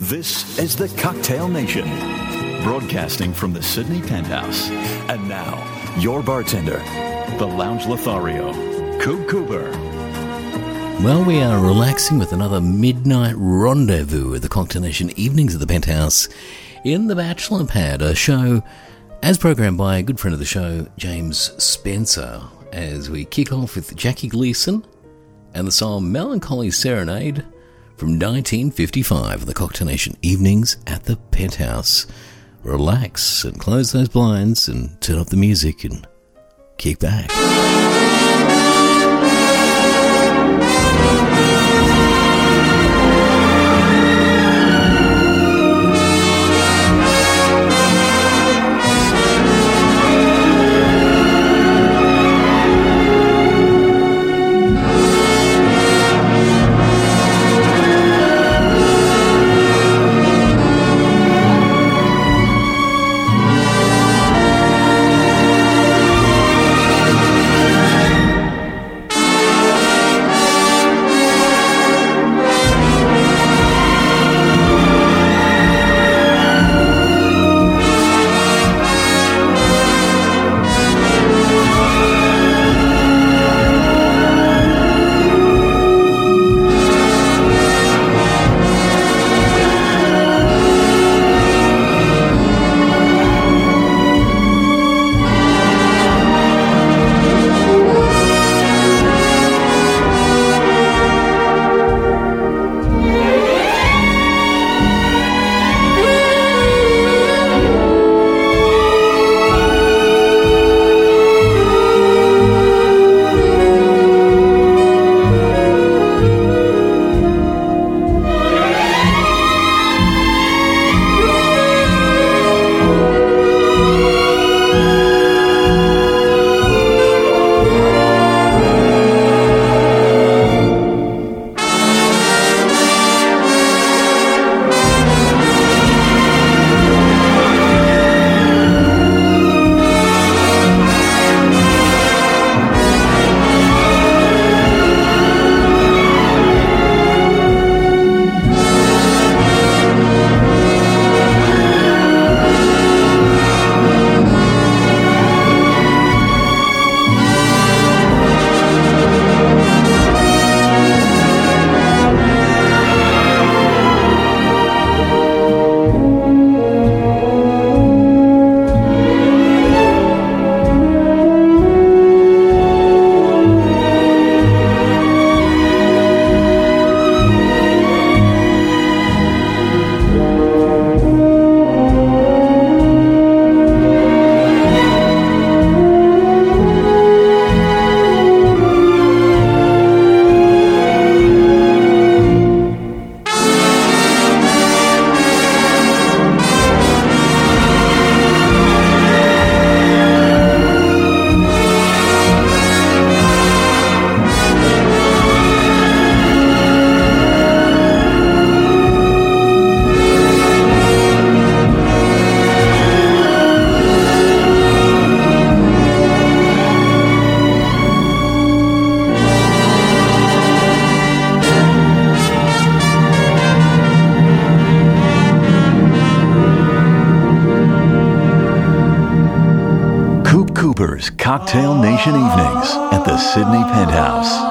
This is the Cocktail Nation, broadcasting from the Sydney Penthouse. And now, your bartender, the Lounge Lothario, Coop Cooper. Well, we are relaxing with another midnight rendezvous at the Cocktail Nation evenings at the Penthouse in the Bachelor Pad, a show as programmed by a good friend of the show, James Spencer, as we kick off with Jackie Gleason and the song Melancholy Serenade from 1955, the Cocktail Nation evenings at the Penthouse. Relax and close those blinds and turn off the music and kick back. Cocktail Nation evenings at the Sydney Penthouse.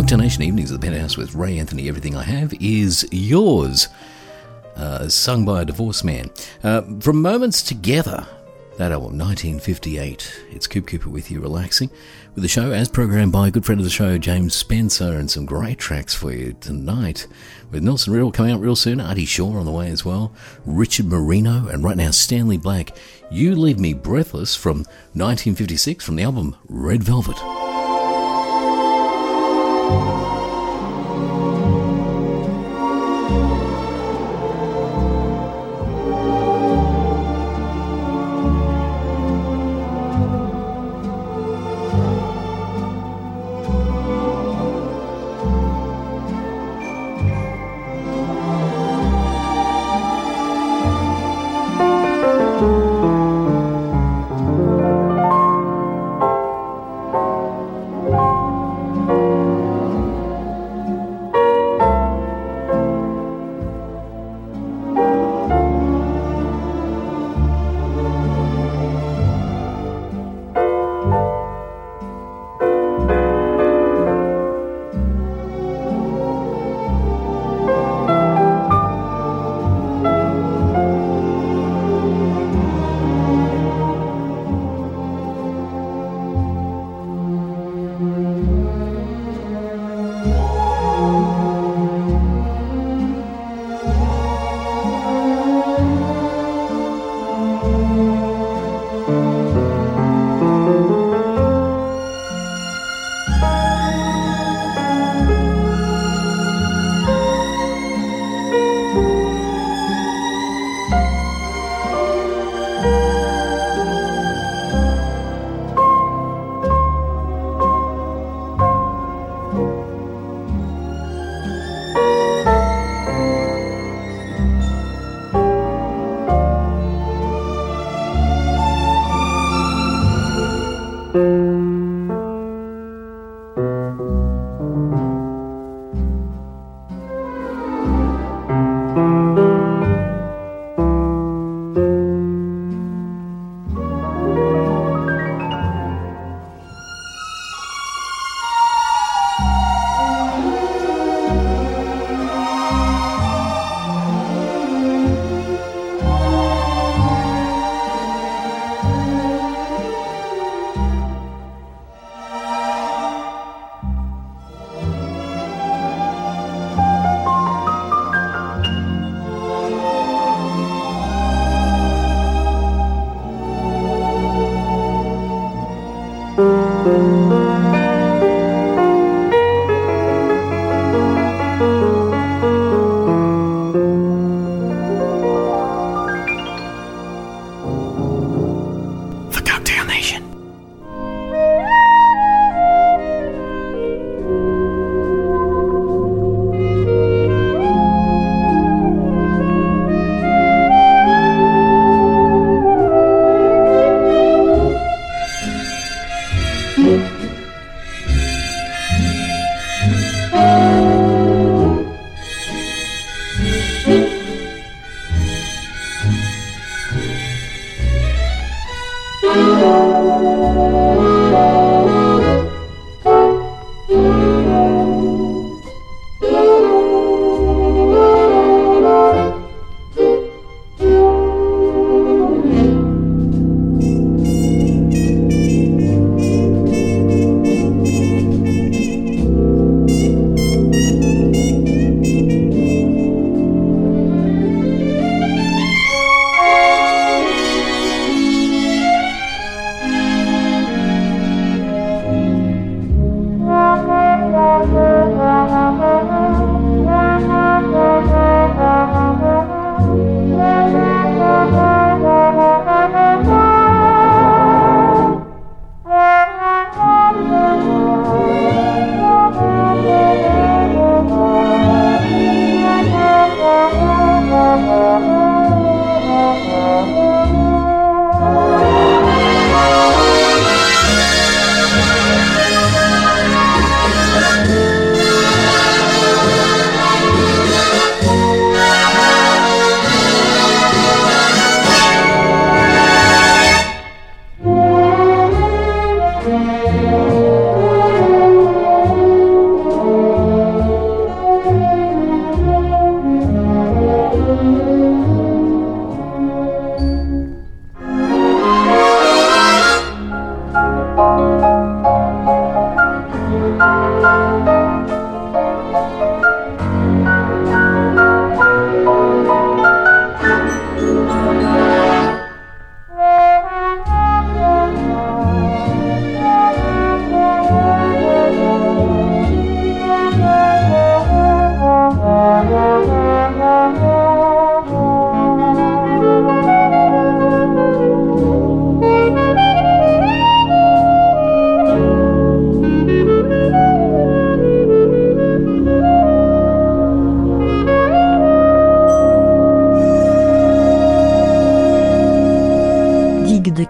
Cocktail Evenings at the Penthouse with Ray Anthony. Everything I Have Is Yours. Sung by a divorced man. From Moments Together, that album, 1958. It's Coop Cooper with you, relaxing with the show as programmed by a good friend of the show, James Spencer, and some great tracks for you tonight with Nelson Riddle coming out real soon, Artie Shaw on the way as well, Richard Marino, and right now Stanley Black, You Leave Me Breathless from 1956 from the album Red Velvet.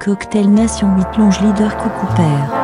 Cocktail Nation 8 Longe Leader Coucou Père.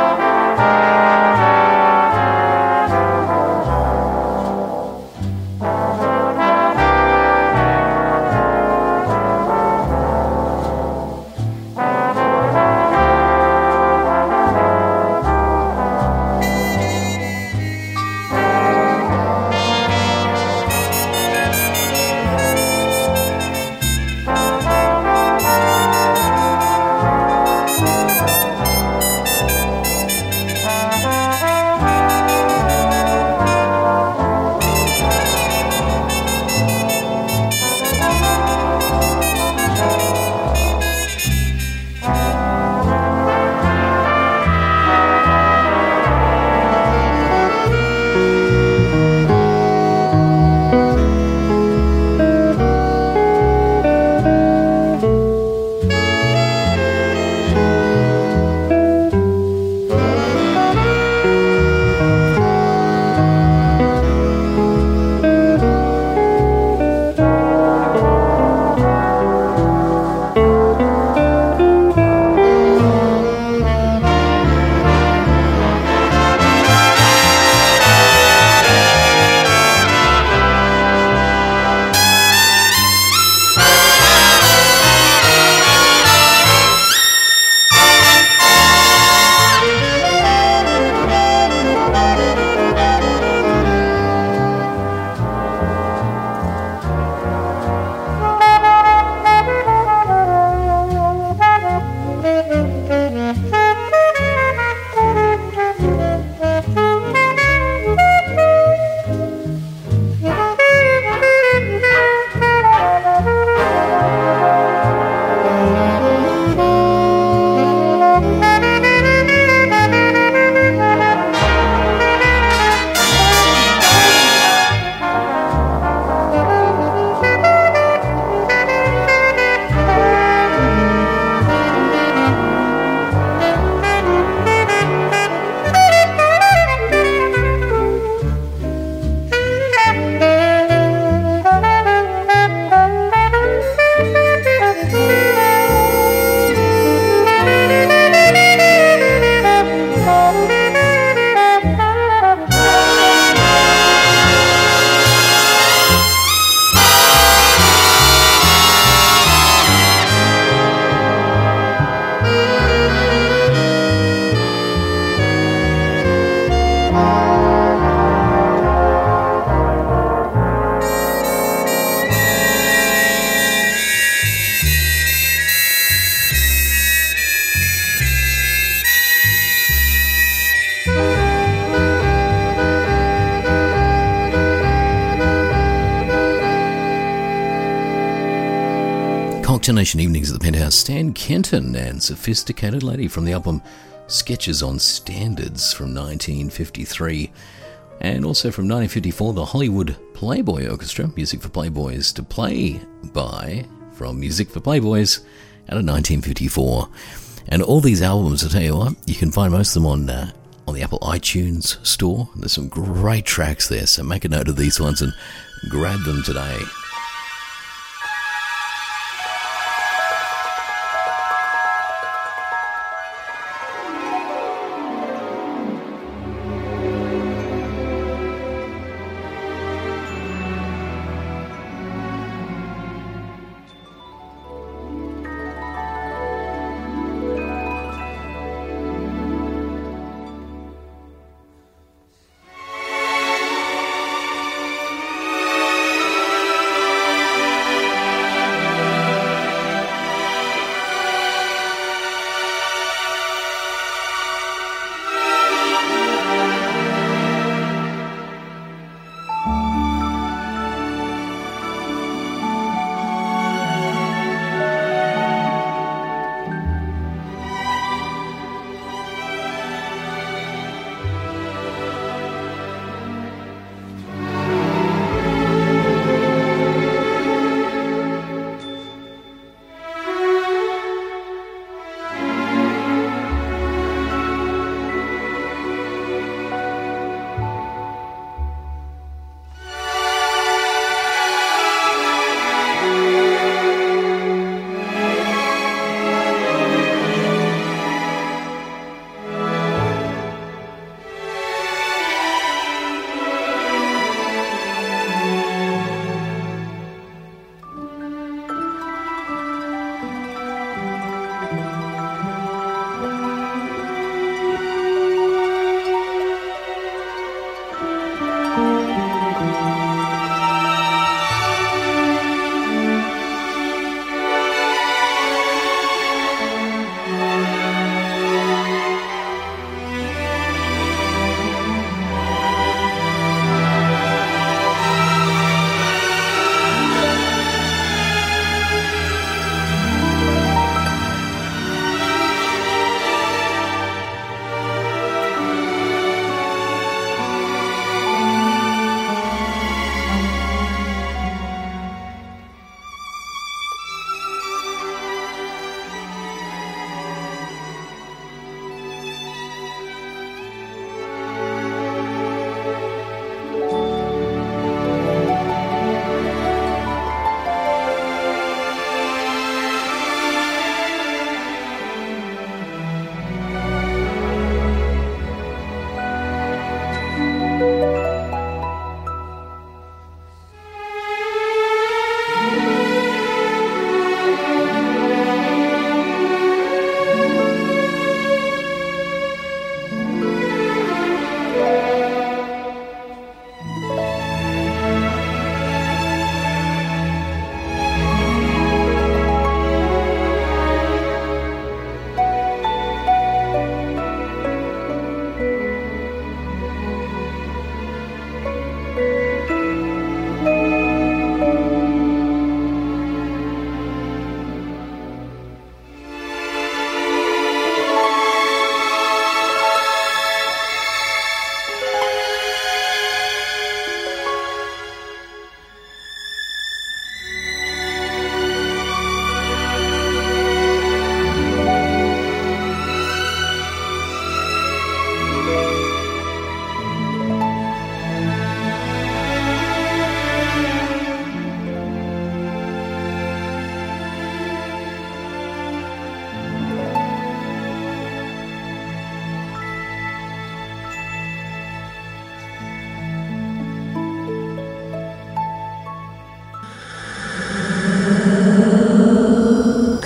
Cocktail Evenings at the Penthouse, Stan Kenton and Sophisticated Lady from the album Sketches on Standards from 1953. And also from 1954, the Hollywood Playboy Orchestra, Music for Playboys to Play By, from Music for Playboys out of 1954. And all these albums, I tell you what, you can find most of them on the Apple iTunes store. There's some great tracks there, so make a note of these ones and grab them today.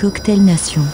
Cocktail Nation.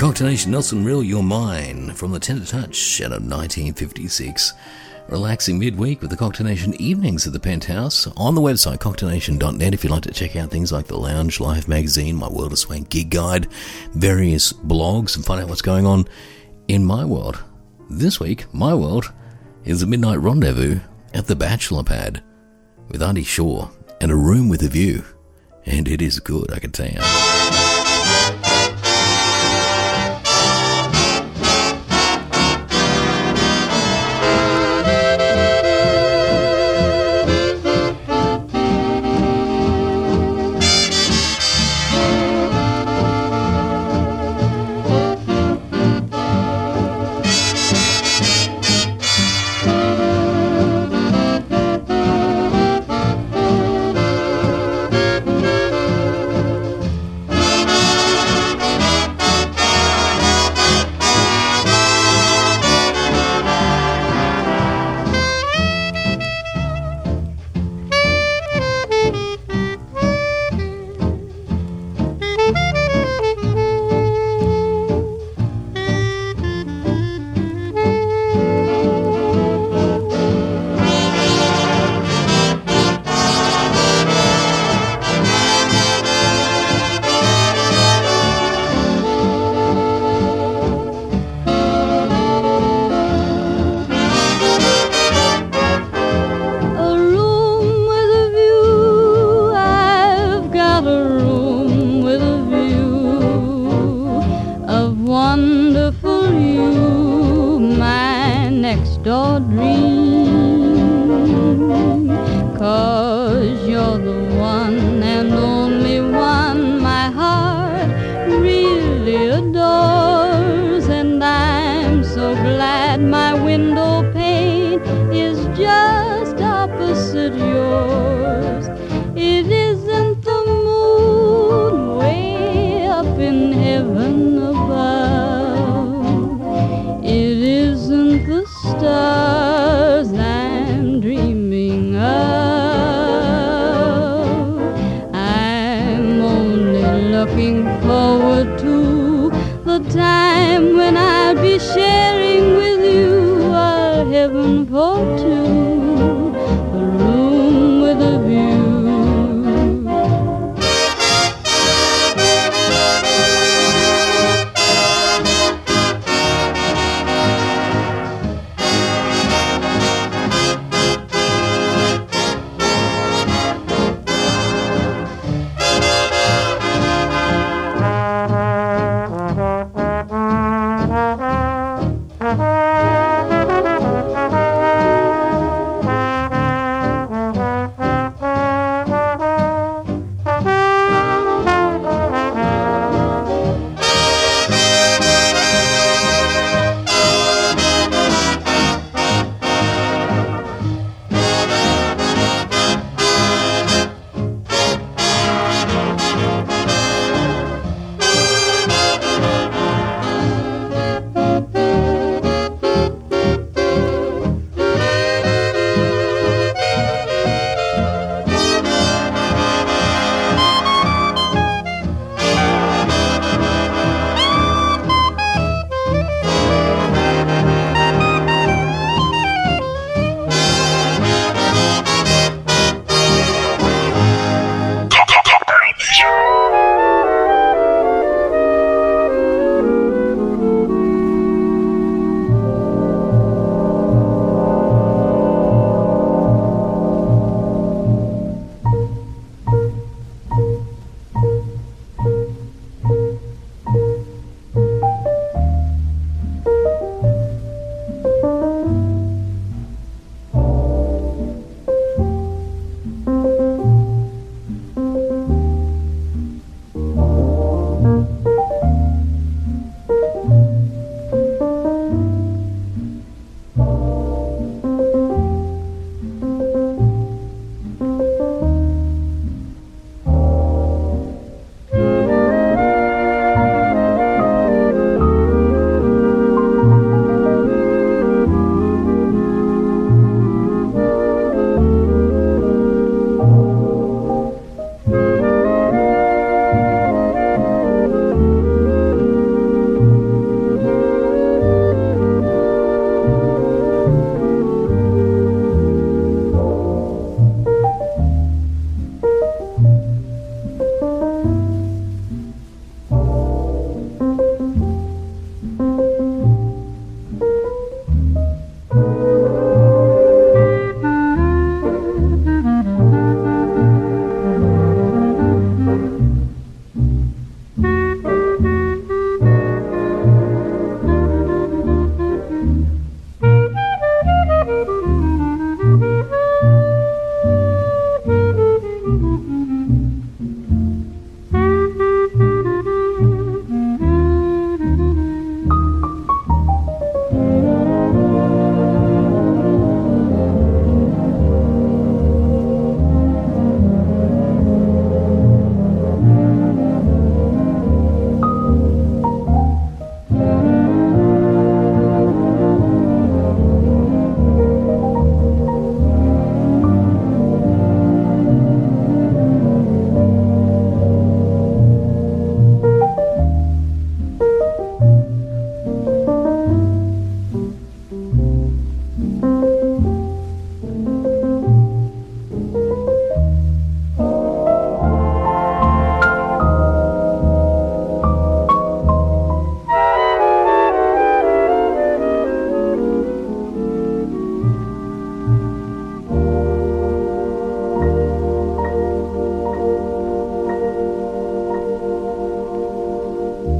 Cocktailnation, Nelson Rill, You're Mine, from the Tender Touch out of 1956. Relaxing midweek with the Cocktailnation evenings at the Penthouse. On the website, cocktailnation.net, if you'd like to check out things like the Lounge Life magazine, My World of Swank Gig Guide, various blogs, and find out what's going on in my world. This week, my world is a midnight rendezvous at the Bachelor Pad with Auntie Shaw and a room with a view. And it is good, I can tell you. I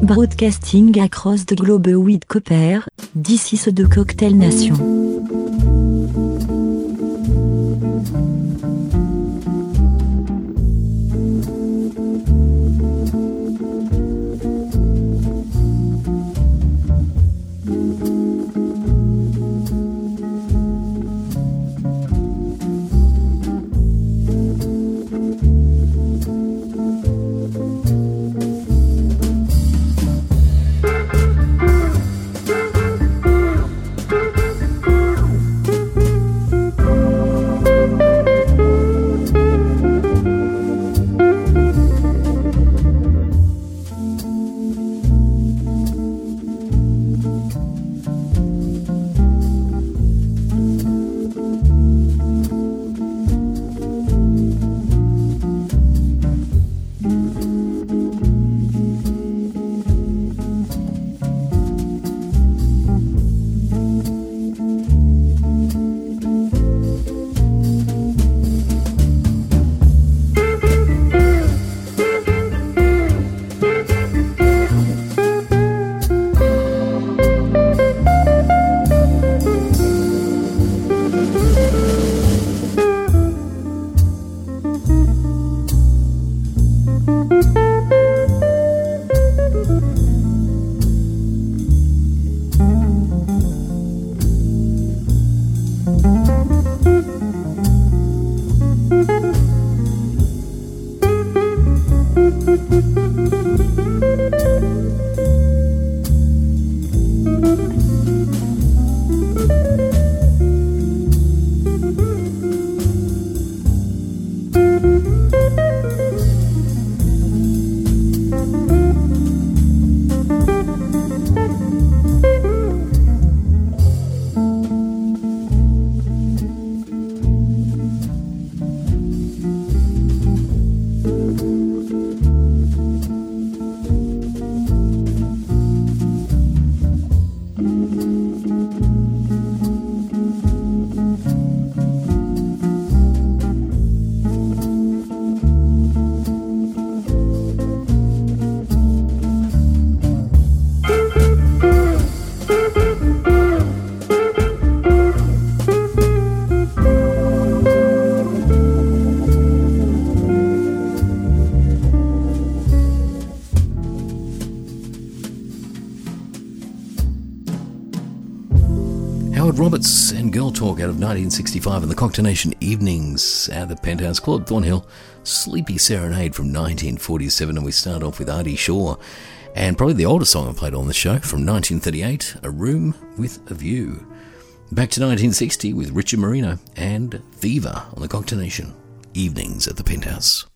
Broadcasting across the globe with Cooper, this is the Cocktail Nation. Roberts and Girl Talk out of 1965 and the Cocktail Evenings at the Penthouse. Claude Thornhill, Sleepy Serenade from 1947, and we start off with Artie Shaw and probably the oldest song I played on the show from 1938, A Room with a View. Back to 1960 with Richard Marino and Fever on the Cocktail Evenings at the Penthouse.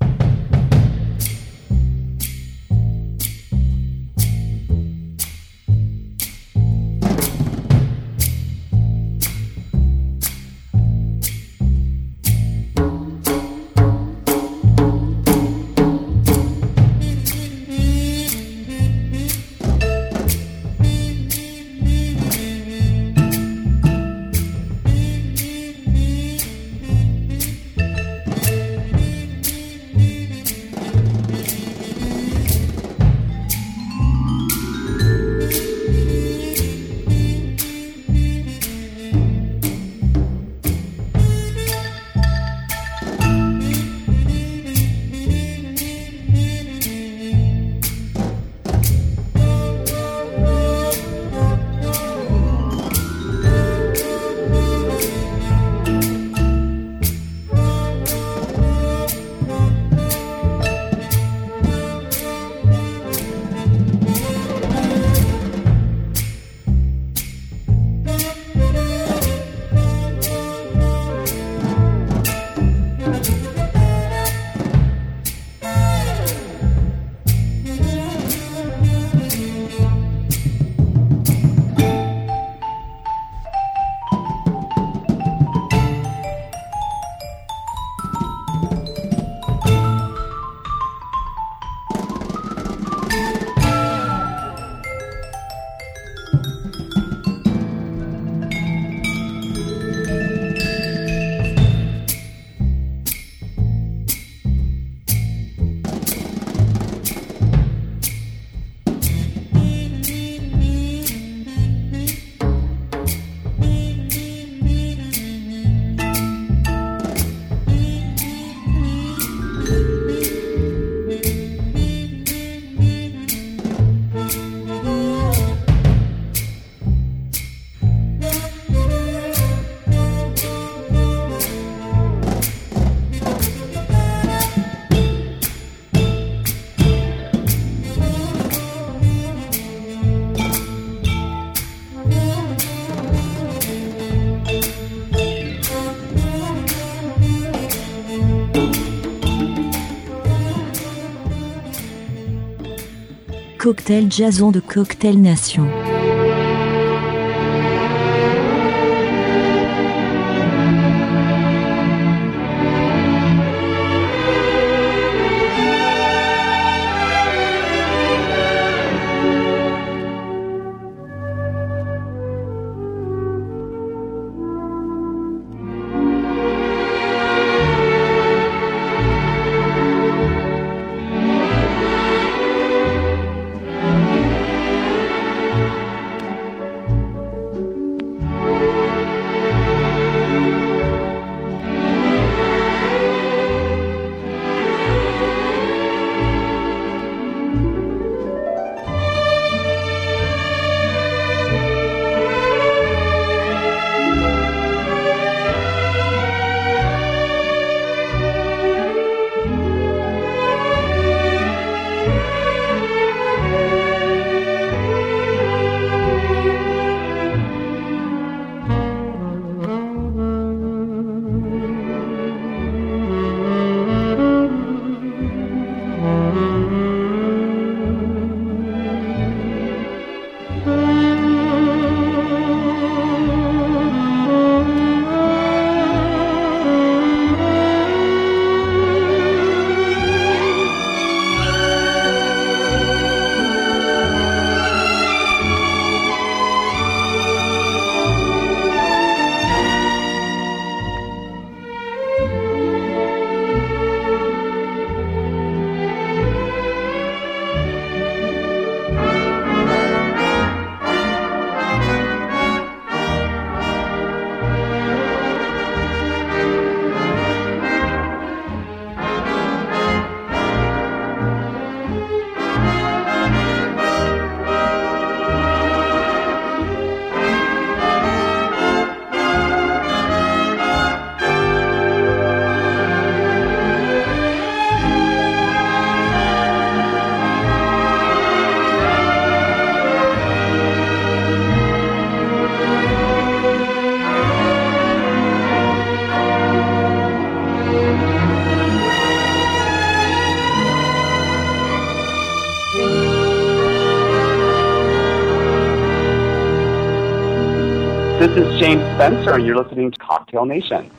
Cocktail Jason de Cocktail Nation. This is James Spencer, and you're listening to Cocktail Nation.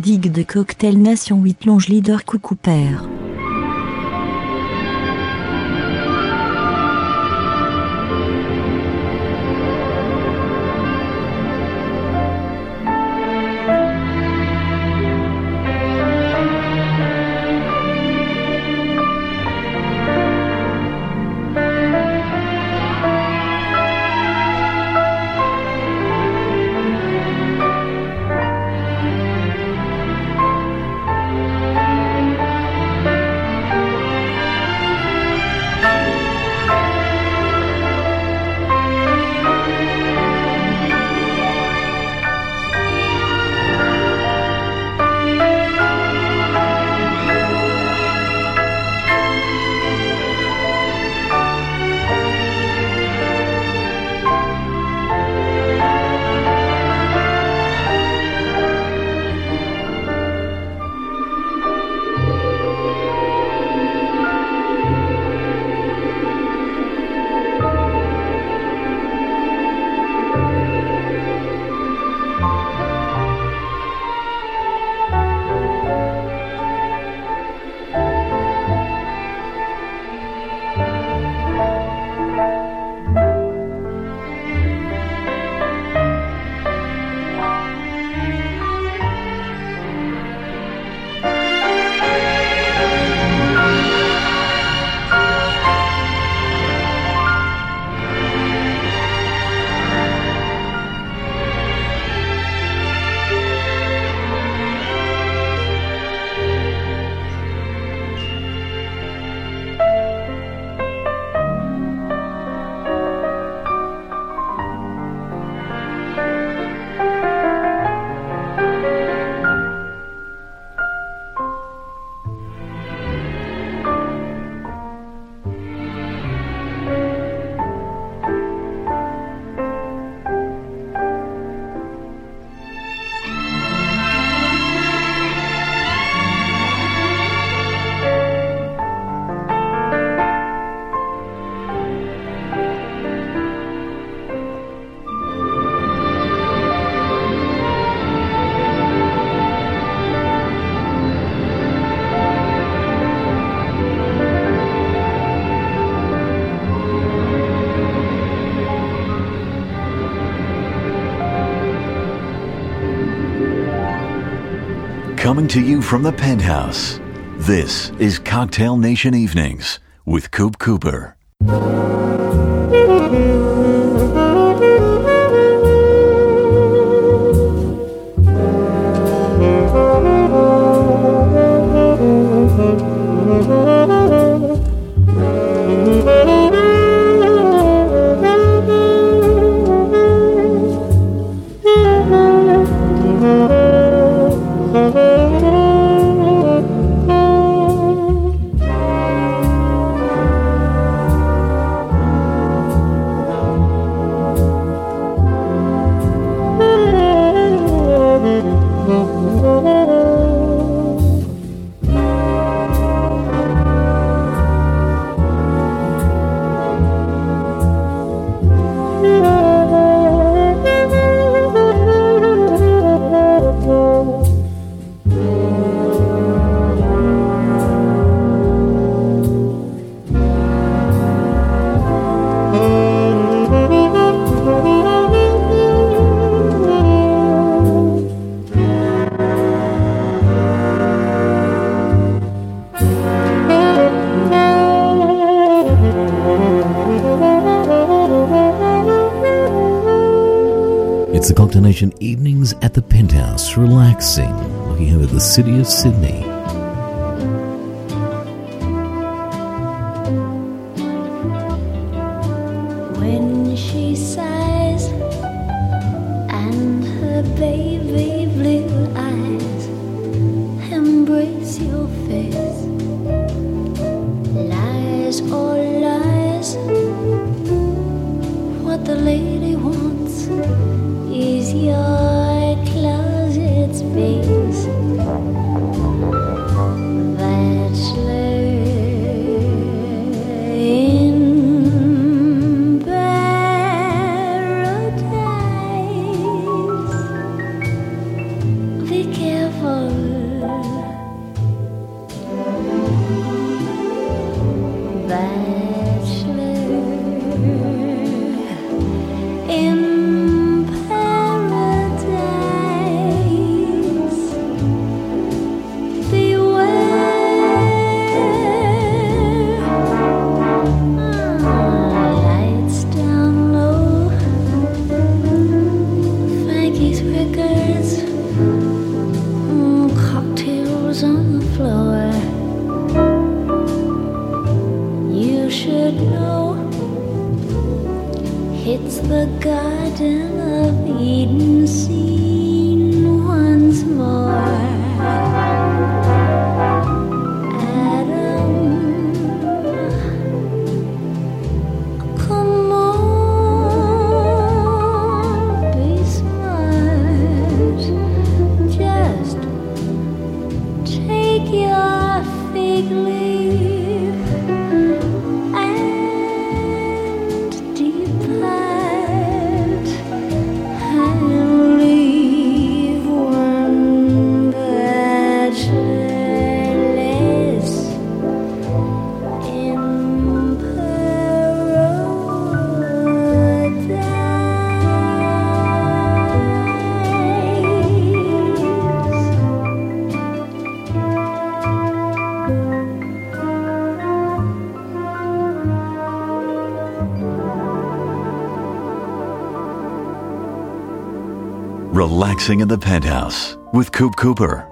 Digue de Cocktail Nation 8 Longe Leader Cooper. Coming to you from the Penthouse, this is Cocktail Nation Evenings with Coop Cooper. It's the Cocktail Nation Evenings at the Penthouse, relaxing, looking over the city of Sydney. When she sighs and her baby blue eyes embrace your face, lies or lies, what the lady wants is your closet space. fleeting scene once more. Adam, come on, be smart. Just take your fig leaf and depart, and leave one bachelorless in paradise. Relaxing in the Penthouse with Coop Cooper.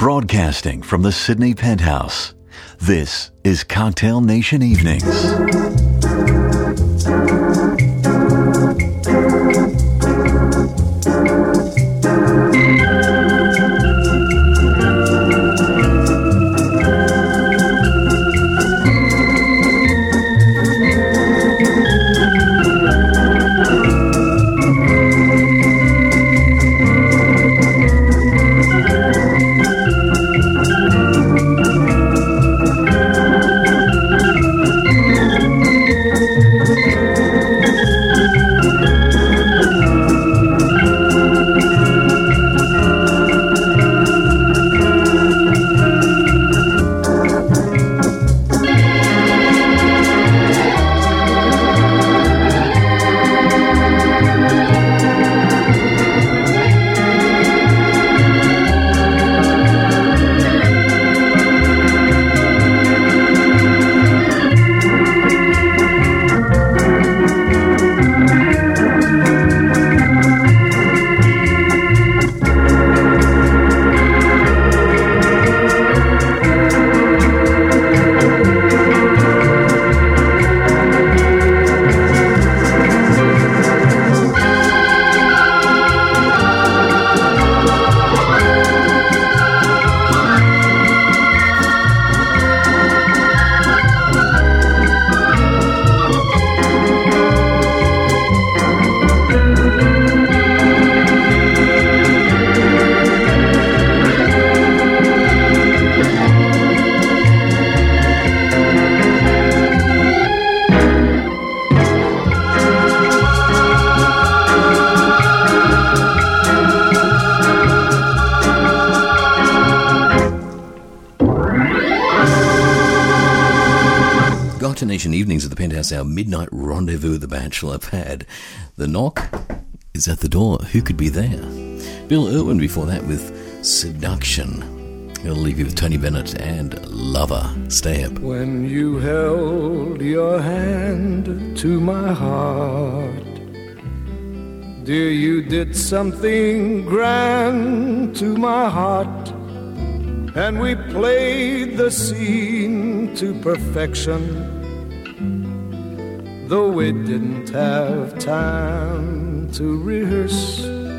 Broadcasting from the Sydney Penthouse, this is Cocktail Nation Evenings. Evenings at the Penthouse, our midnight rendezvous with the Bachelor Pad. The knock is at the door. Who could be there? Bill Irwin before that with Seduction. I'll leave you with Tony Bennett and Lover. Stay up. When you held your hand to my heart, dear, you did something grand to my heart, and we played the scene to perfection, though we didn't have time to rehearse.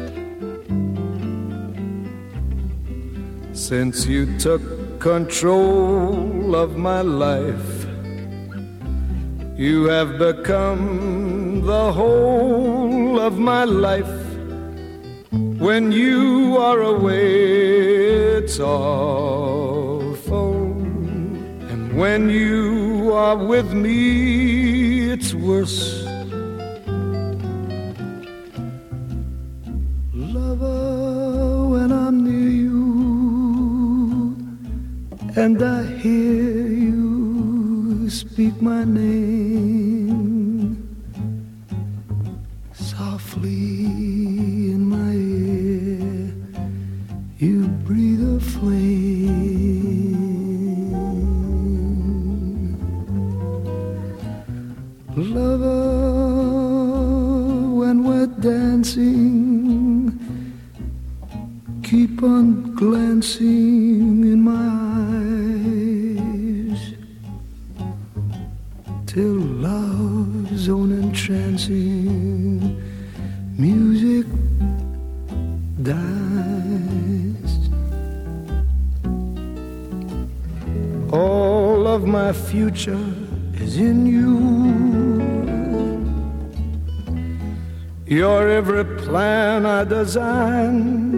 Since you took control of my life, you have become the whole of my life. When you are away, it's awful, and when you are with me, it's worse. Lover, when I'm near you and I hear you speak my name softly in my ear, you breathe a flame. Lover, when we're dancing, keep on glancing in my eyes till love's own entrancing music dies. All of my future is in you. Your every plan I design.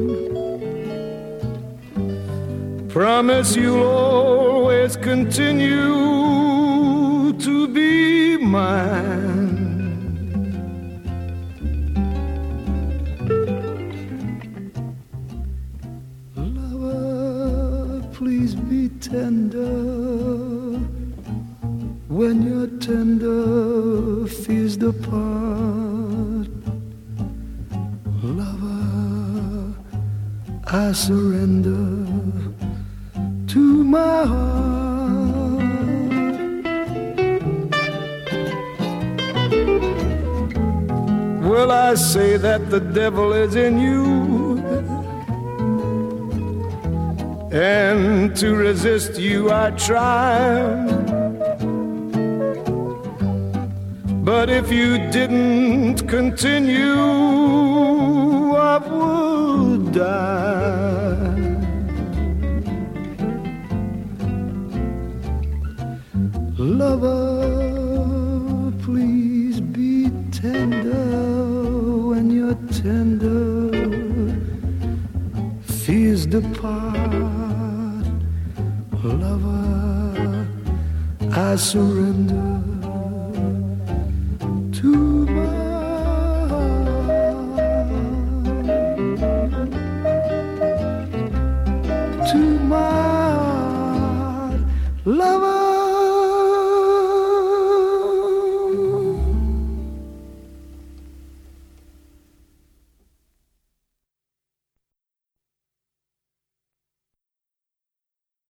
Promise you'll always continue to be mine. Lover, please be tender. When your tender feels the part, lover, I surrender to my heart. Well, I say that the devil is in you, and to resist you I try. But if you didn't continue, I would die. Lover, please be tender when your tender fears depart. Lover, I surrender to